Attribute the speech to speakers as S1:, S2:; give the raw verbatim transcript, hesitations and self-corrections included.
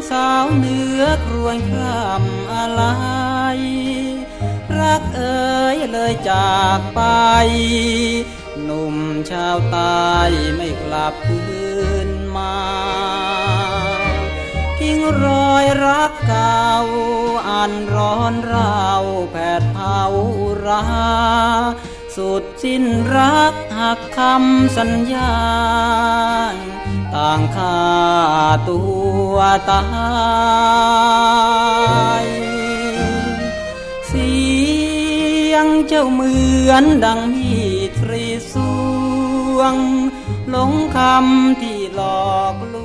S1: สาวเหนือครวญคร่ำอะไรรักเอ๋ยเลยจากไปหนุ่มชาวใต้ไม่กลับคืนมาทิ้งรอยรักเก่าอันร้อนราวแผดเผาราสุดสิ้นรักหักคำสัญญาต่างฆ่าตัวตายเสียงเจ้าเหมือนดังมีดกรีดสวงหลงคำที่หลอกลวง